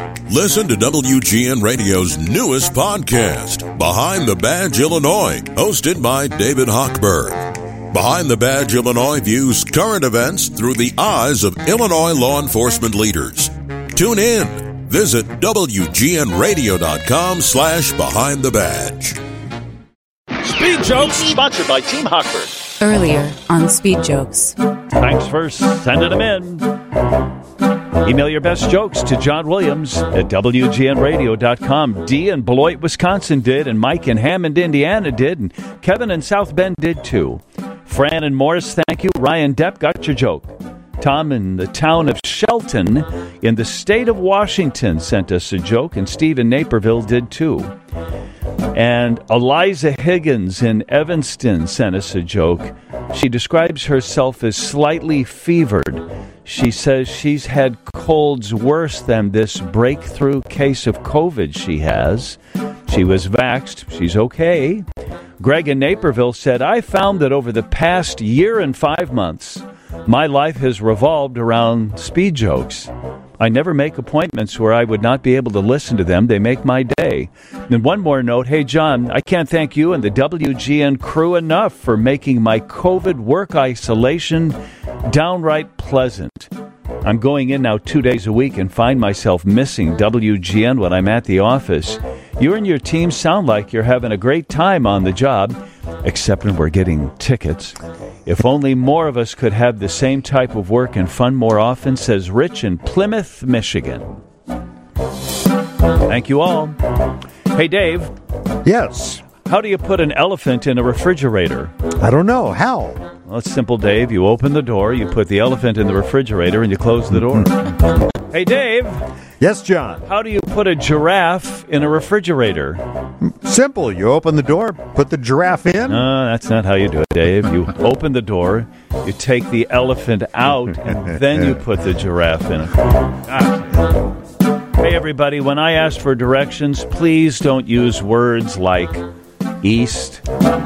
Listen to WGN Radio's newest podcast, Behind the Badge Illinois, hosted by David Hochberg. Behind the Badge Illinois views current events through the eyes of Illinois law enforcement leaders. Tune in. Visit WGNRadio.com/Behind the Badge. Speed Jokes, sponsored by Team Hochberg. Earlier on Speed Jokes. Thanks for sending them in. Email your best jokes to John Williams at WGNRadio.com. Dee in Beloit, Wisconsin did, and Mike in Hammond, Indiana did, and Kevin in South Bend did too. Fran and Morris, thank you. Ryan Depp got your joke. Tom in the town of Shelton in the state of Washington sent us a joke, and Steve in Naperville did too. And Eliza Higgins in Evanston sent us a joke. She describes herself as slightly fevered. She says she's had colds worse than this breakthrough case of COVID she has. She was vaxxed. She's okay. Greg in Naperville said, I found that over the past year and 5 months, my life has revolved around speed jokes. I never make appointments where I would not be able to listen to them. They make my day. And one more note. Hey, John, I can't thank you and the WGN crew enough for making my COVID work isolation downright pleasant. I'm going in now 2 days a week and find myself missing WGN when I'm at the office. You and your team sound like you're having a great time on the job, except when we're getting tickets. If only more of us could have the same type of work and fun more often, says Rich in Plymouth, Michigan. Thank you all. Hey, Dave. Yes. How do you put an elephant in a refrigerator? I don't know. How? Well, it's simple, Dave. You open the door, you put the elephant in the refrigerator, and you close the door. Hey, Dave. Yes, John. How do you put a giraffe in a refrigerator? Simple. You open the door, put the giraffe in. No, that's not how you do it, Dave. You open the door, you take the elephant out, and then you put the giraffe in. Hey, everybody, when I ask for directions, please don't use words like east.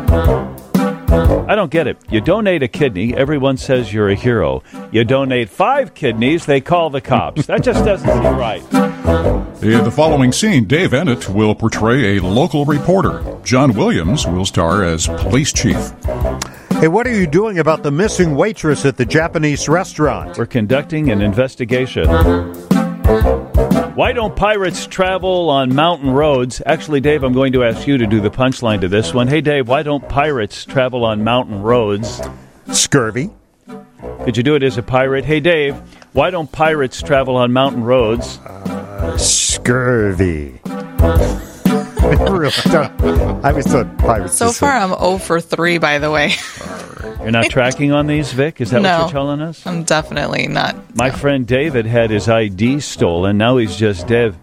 I don't get it. You donate a kidney, everyone says you're a hero. You donate 5 kidneys, they call the cops. That just doesn't seem right. In the following scene, Dave Ennett will portray a local reporter. John Williams will star as police chief. Hey, what are you doing about the missing waitress at the Japanese restaurant? We're conducting an investigation. Why don't pirates travel on mountain roads? Actually, Dave, I'm going to ask you to do the punchline to this one. Hey, Dave, why don't pirates travel on mountain roads? Scurvy. Could you do it as a pirate? Hey, Dave, why don't pirates travel on mountain roads? Scurvy. I was thought pirates. So far, I'm 0 for 3, by the way. You're not tracking on these, Vic? Is that what you're telling us? I'm definitely not. My friend David had his ID stolen. Now he's just Dev.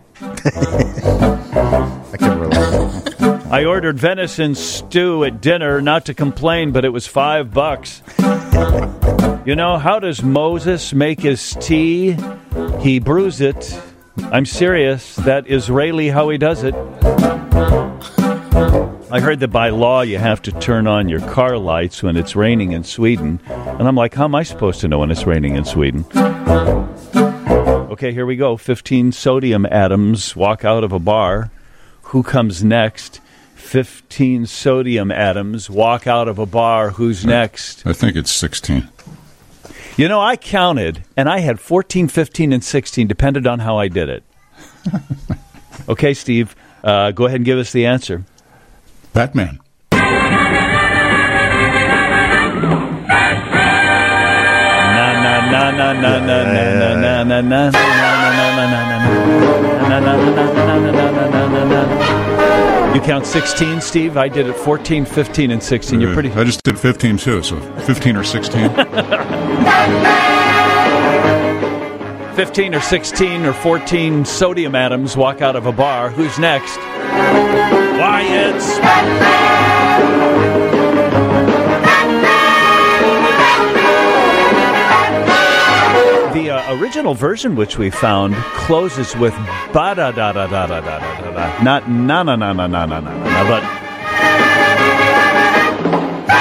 I can relate. I ordered venison stew at dinner, not to complain, but it was $5. You know, how does Moses make his tea? He brews it. I'm serious. That Israeli how he does it. I heard that by law you have to turn on your car lights when it's raining in Sweden. And I'm like, how am I supposed to know when it's raining in Sweden? Okay, here we go. 15 sodium atoms walk out of a bar. Who comes next? 15 sodium atoms walk out of a bar. Who's next? I think it's 16. You know, I counted, and I had 14, 15, and 16, depended on how I did it. Okay, Steve, go ahead and give us the answer. Batman. You count 16, Steve? I did it 14, 15, and 16. You're pretty... I just did 15, too, so 15 or 16. 15 or 16 or 14 sodium atoms walk out of a bar. Who's next? Why, it's... The original version, which we found, closes with ba-da-da-da-da-da-da-da-da. Not na-na-na-na-na-na-na-na, but...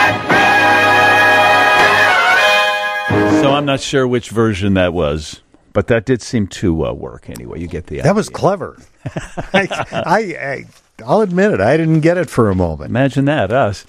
So I'm not sure which version that was. But that did seem to work anyway. You get the idea. That was clever. I'll admit it. I didn't get it for a moment. Imagine that, us.